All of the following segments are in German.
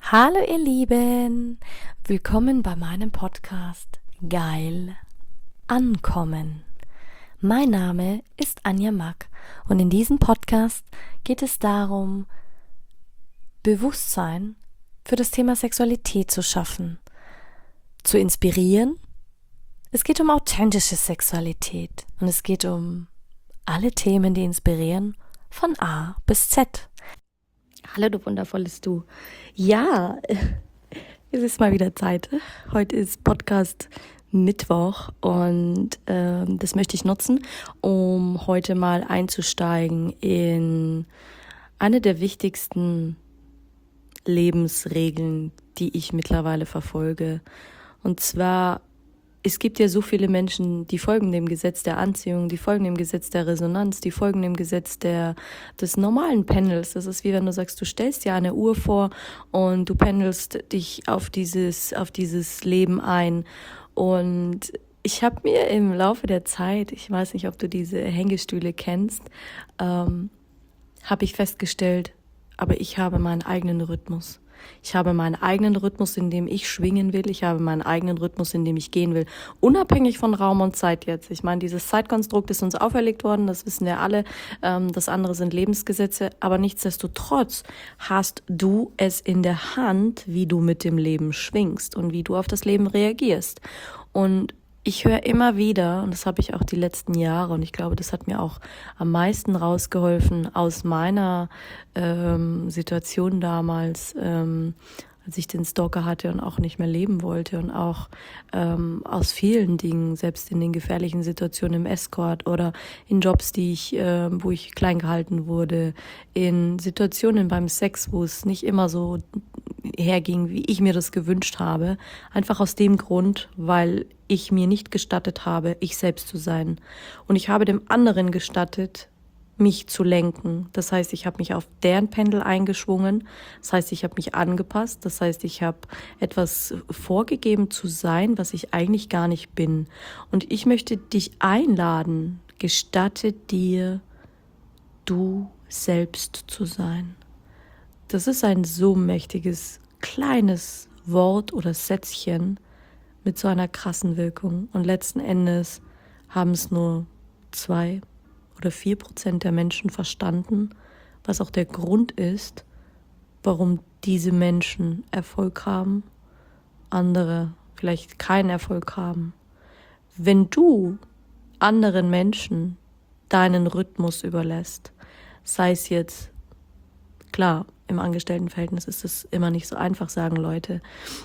Hallo ihr Lieben, willkommen bei meinem Podcast Geil Ankommen. Mein Name ist Anja Mack und in diesem Podcast geht es darum, Bewusstsein für das Thema Sexualität zu schaffen, zu inspirieren. Es geht um authentische Sexualität und es geht um alle Themen, die inspirieren, von A bis Z. Hallo du wundervolles Du. Ja, es ist mal wieder Zeit. Heute ist Podcast Mittwoch und das möchte ich nutzen, um heute mal einzusteigen in eine der wichtigsten Lebensregeln, die ich mittlerweile verfolge. Und zwar, es gibt ja so viele Menschen, die folgen dem Gesetz der Anziehung, die folgen dem Gesetz der Resonanz, die folgen dem Gesetz des normalen Pendels. Das ist wie wenn du sagst, du stellst dir eine Uhr vor und du pendelst dich auf dieses Leben ein. Und ich habe mir im Laufe der Zeit, ich weiß nicht, ob du diese Hängestühle kennst, habe ich festgestellt, aber ich habe meinen eigenen Rhythmus. Ich habe meinen eigenen Rhythmus, in dem ich schwingen will. Ich habe meinen eigenen Rhythmus, in dem ich gehen will. Unabhängig von Raum und Zeit jetzt. Ich meine, dieses Zeitkonstrukt ist uns auferlegt worden, das wissen wir alle. Das andere sind Lebensgesetze. Aber nichtsdestotrotz hast du es in der Hand, wie du mit dem Leben schwingst und wie du auf das Leben reagierst. Und ich höre immer wieder, und das habe ich auch die letzten Jahre, und ich glaube, das hat mir auch am meisten rausgeholfen aus meiner Situation damals, als ich den Stalker hatte und auch nicht mehr leben wollte und auch aus vielen Dingen, selbst in den gefährlichen Situationen im Escort oder in Jobs, wo ich klein gehalten wurde, in Situationen beim Sex, wo es nicht immer so herging, wie ich mir das gewünscht habe, einfach aus dem Grund, weil ich mir nicht gestattet habe, ich selbst zu sein. Und ich habe dem anderen gestattet, mich zu lenken. Das heißt, ich habe mich auf deren Pendel eingeschwungen. Das heißt, ich habe mich angepasst. Das heißt, ich habe etwas vorgegeben zu sein, was ich eigentlich gar nicht bin. Und ich möchte dich einladen, gestatte dir, du selbst zu sein. Das ist ein so mächtiges, kleines Wort oder Sätzchen mit so einer krassen Wirkung. Und letzten Endes haben es nur 2 oder 4% der Menschen verstanden, was auch der Grund ist, warum diese Menschen Erfolg haben, andere vielleicht keinen Erfolg haben. Wenn du anderen Menschen deinen Rhythmus überlässt, sei es jetzt, klar, im Angestelltenverhältnis ist es immer nicht so einfach, sagen Leute,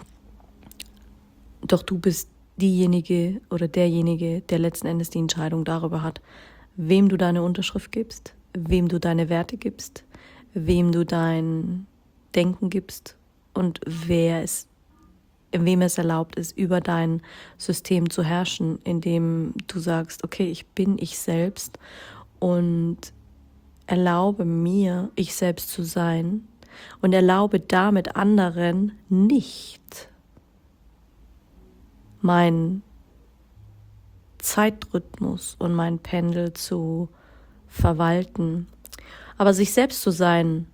doch du bist diejenige oder derjenige, der letzten Endes die Entscheidung darüber hat, wem du deine Unterschrift gibst, wem du deine Werte gibst, wem du dein Denken gibst und wem es erlaubt ist, über dein System zu herrschen, indem du sagst, okay, ich bin ich selbst und erlaube mir, ich selbst zu sein und erlaube damit anderen nicht meinen Zeitrhythmus und mein Pendel zu verwalten. Aber sich selbst zu sein,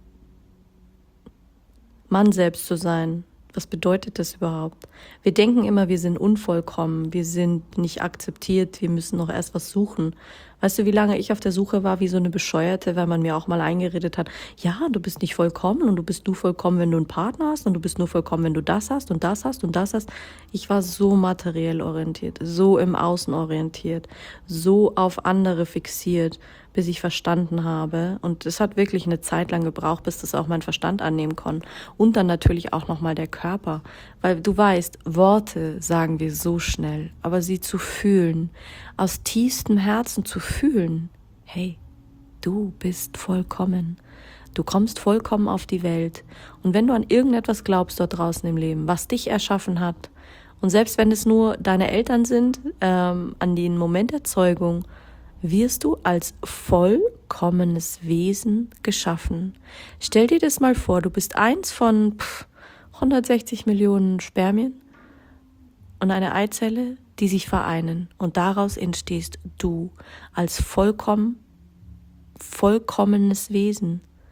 Mann selbst zu sein, was bedeutet das überhaupt? Wir denken immer, wir sind unvollkommen, wir sind nicht akzeptiert, wir müssen noch erst was suchen. Weißt du, wie lange ich auf der Suche war wie so eine Bescheuerte, weil man mir auch mal eingeredet hat, ja, du bist nicht vollkommen und du bist nur vollkommen, wenn du einen Partner hast und du bist nur vollkommen, wenn du das hast und das hast und das hast. Ich war so materiell orientiert, so im Außen orientiert, so auf andere fixiert, bis ich verstanden habe. Und es hat wirklich eine Zeit lang gebraucht, bis das auch mein Verstand annehmen konnte. Und dann natürlich auch nochmal der Körper. Weil du weißt, Worte sagen wir so schnell, aber sie zu fühlen, aus tiefstem Herzen zu fühlen, hey, du bist vollkommen. Du kommst vollkommen auf die Welt. Und wenn du an irgendetwas glaubst dort draußen im Leben, was dich erschaffen hat, und selbst wenn es nur deine Eltern sind, an den Moment der Zeugung, wirst du als vollkommenes Wesen geschaffen. Stell dir das mal vor, du bist eins von 160 Millionen Spermien und eine Eizelle, die sich vereinen. Und daraus entstehst du als vollkommenes Wesen.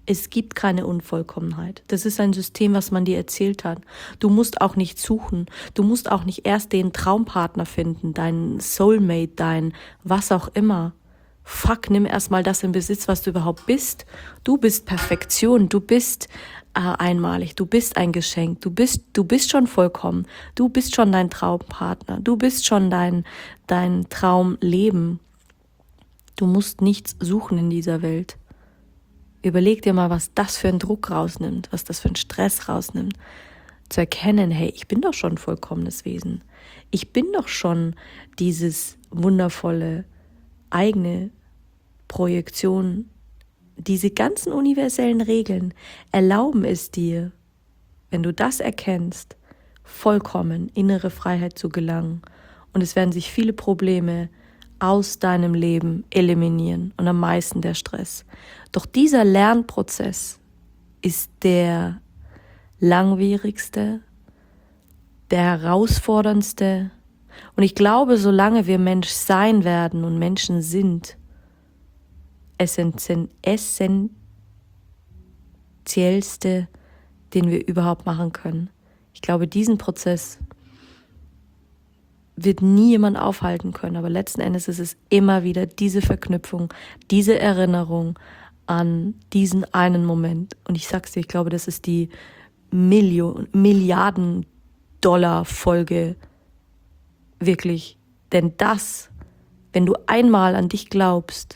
Es gibt keine Unvollkommenheit. Das ist ein System, was man dir erzählt hat. Du musst auch nicht suchen. Du musst auch nicht erst den Traumpartner finden, deinen Soulmate, dein was auch immer. Fuck, nimm erstmal das in Besitz, was du überhaupt bist. Du bist Perfektion, du bist einmalig, du bist ein Geschenk, du bist schon vollkommen, du bist schon dein Traumpartner, du bist schon dein Traumleben. Du musst nichts suchen in dieser Welt. Überleg dir mal, was das für einen Druck rausnimmt, was das für einen Stress rausnimmt. Zu erkennen, hey, ich bin doch schon ein vollkommenes Wesen. Ich bin doch schon dieses wundervolle eigene Projektion. Diese ganzen universellen Regeln erlauben es dir, wenn du das erkennst, vollkommen innere Freiheit zu gelangen. Und es werden sich viele Probleme aus deinem Leben eliminieren und am meisten der Stress. Doch dieser Lernprozess ist der langwierigste, der herausforderndste. Und ich glaube, solange wir Mensch sein werden und Menschen sind, essentiellste, den wir überhaupt machen können. Ich glaube, diesen Prozess wird nie jemand aufhalten können, aber letzten Endes ist es immer wieder diese Verknüpfung, diese Erinnerung an diesen einen Moment. Und ich sag's dir, ich glaube, das ist die Milliarden-Dollar-Folge wirklich. Denn das, wenn du einmal an dich glaubst,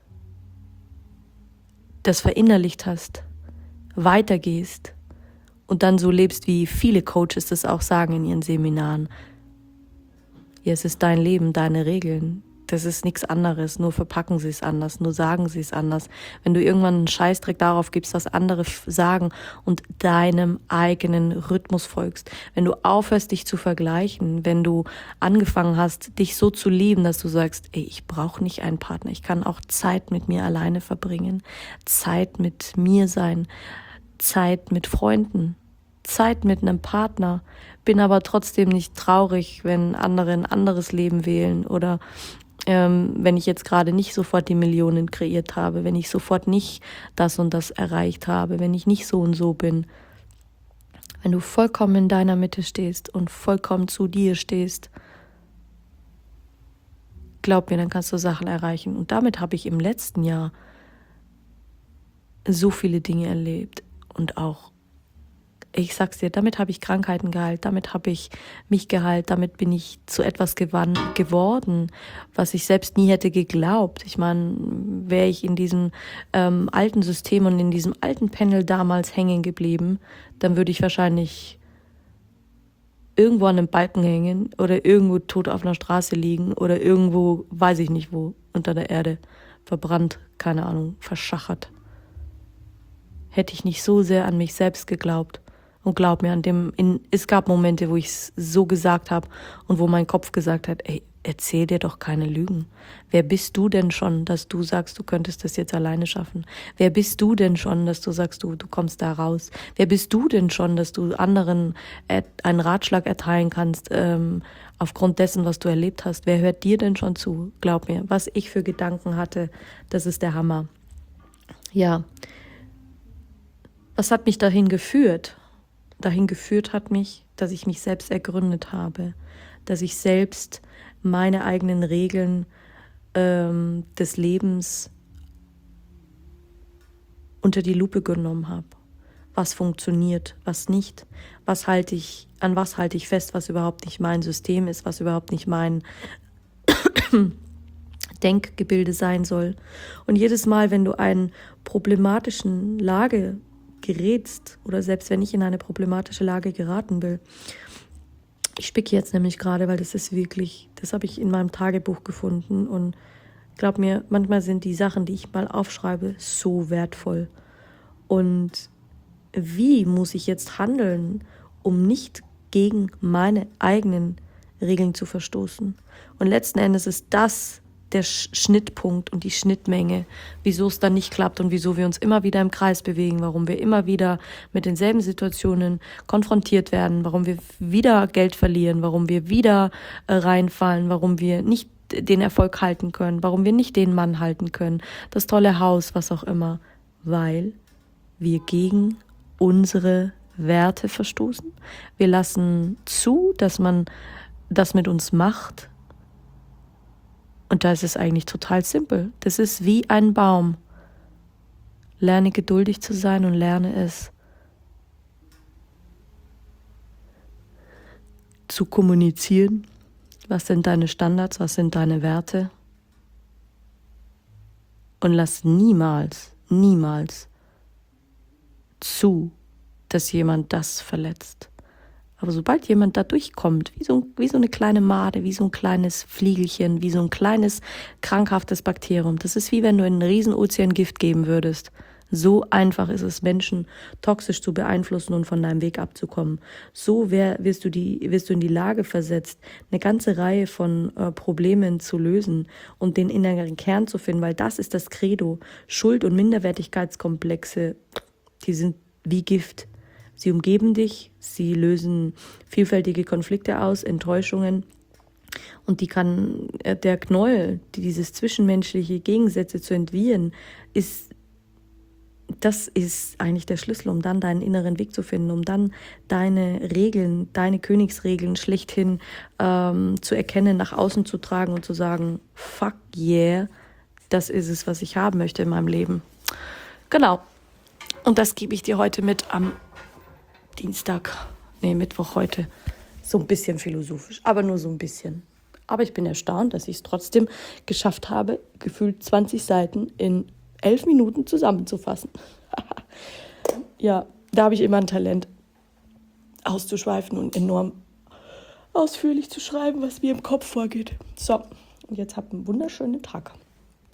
das verinnerlicht hast, weitergehst und dann so lebst, wie viele Coaches das auch sagen in ihren Seminaren. Ja, es ist dein Leben, deine Regeln. Das ist nichts anderes, nur verpacken sie es anders, nur sagen sie es anders. Wenn du irgendwann einen Scheißdreck darauf gibst, was andere sagen und deinem eigenen Rhythmus folgst, wenn du aufhörst, dich zu vergleichen, wenn du angefangen hast, dich so zu lieben, dass du sagst, ey, ich brauche nicht einen Partner, ich kann auch Zeit mit mir alleine verbringen, Zeit mit mir sein, Zeit mit Freunden, Zeit mit einem Partner, bin aber trotzdem nicht traurig, wenn andere ein anderes Leben wählen oder wenn ich jetzt gerade nicht sofort die Millionen kreiert habe, wenn ich sofort nicht das und das erreicht habe, wenn ich nicht so und so bin. Wenn du vollkommen in deiner Mitte stehst und vollkommen zu dir stehst, glaub mir, dann kannst du Sachen erreichen. Und damit habe ich im letzten Jahr so viele Dinge erlebt und auch, ich sag's dir, damit habe ich Krankheiten geheilt, damit habe ich mich geheilt, damit bin ich zu etwas geworden, was ich selbst nie hätte geglaubt. Ich meine, wäre ich in diesem alten System und in diesem alten Panel damals hängen geblieben, dann würde ich wahrscheinlich irgendwo an einem Balken hängen oder irgendwo tot auf einer Straße liegen oder irgendwo, weiß ich nicht wo, unter der Erde, verbrannt, keine Ahnung, verschachert. Hätte ich nicht so sehr an mich selbst geglaubt. Und glaub mir, es gab Momente, wo ich es so gesagt habe und wo mein Kopf gesagt hat, ey, erzähl dir doch keine Lügen. Wer bist du denn schon, dass du sagst, du könntest das jetzt alleine schaffen? Wer bist du denn schon, dass du sagst, du kommst da raus? Wer bist du denn schon, dass du anderen einen Ratschlag erteilen kannst, aufgrund dessen, was du erlebt hast? Wer hört dir denn schon zu? Glaub mir, was ich für Gedanken hatte, das ist der Hammer. Ja, was hat mich dahin geführt? Dahin geführt hat mich, dass ich mich selbst ergründet habe, dass ich selbst meine eigenen Regeln des Lebens unter die Lupe genommen habe. Was funktioniert, was nicht, an was halte ich fest, was überhaupt nicht mein System ist, was überhaupt nicht mein Denkgebilde sein soll. Und jedes Mal, wenn du einen problematischen Lage gerätst oder selbst wenn ich in eine problematische Lage geraten will. Ich spicke jetzt nämlich gerade, weil das habe ich in meinem Tagebuch gefunden und glaub mir, manchmal sind die Sachen, die ich mal aufschreibe, so wertvoll. Und wie muss ich jetzt handeln, um nicht gegen meine eigenen Regeln zu verstoßen? Und letzten Endes ist das der Schnittpunkt und die Schnittmenge, wieso es dann nicht klappt und wieso wir uns immer wieder im Kreis bewegen, warum wir immer wieder mit denselben Situationen konfrontiert werden, warum wir wieder Geld verlieren, warum wir wieder reinfallen, warum wir nicht den Erfolg halten können, warum wir nicht den Mann halten können, das tolle Haus, was auch immer, weil wir gegen unsere Werte verstoßen. Wir lassen zu, dass man das mit uns macht. Und da ist es eigentlich total simpel. Das ist wie ein Baum. Lerne geduldig zu sein und lerne es zu kommunizieren. Was sind deine Standards, was sind deine Werte? Und lass niemals zu, dass jemand das verletzt. Aber sobald jemand da durchkommt, wie so eine kleine Made, wie so ein kleines Fliegelchen, wie so ein kleines krankhaftes Bakterium, das ist wie wenn du einen riesen Ozean Gift geben würdest. So einfach ist es, Menschen toxisch zu beeinflussen und von deinem Weg abzukommen. So wirst du in die Lage versetzt, eine ganze Reihe von Problemen zu lösen und den inneren Kern zu finden, weil das ist das Credo. Schuld- und Minderwertigkeitskomplexe, die sind wie Gift. Sie umgeben dich, sie lösen vielfältige Konflikte aus, Enttäuschungen. Und der Knäuel, dieses zwischenmenschliche Gegensätze zu entwirren, das ist eigentlich der Schlüssel, um dann deinen inneren Weg zu finden, um dann deine Regeln, deine Königsregeln schlechthin zu erkennen, nach außen zu tragen und zu sagen, fuck yeah, das ist es, was ich haben möchte in meinem Leben. Genau. Und das gebe ich dir heute mit am Mittwoch heute. So ein bisschen philosophisch, aber nur so ein bisschen. Aber ich bin erstaunt, dass ich es trotzdem geschafft habe, gefühlt 20 Seiten in 11 Minuten zusammenzufassen. Ja, da habe ich immer ein Talent, auszuschweifen und enorm ausführlich zu schreiben, was mir im Kopf vorgeht. So, und jetzt habt einen wunderschönen Tag.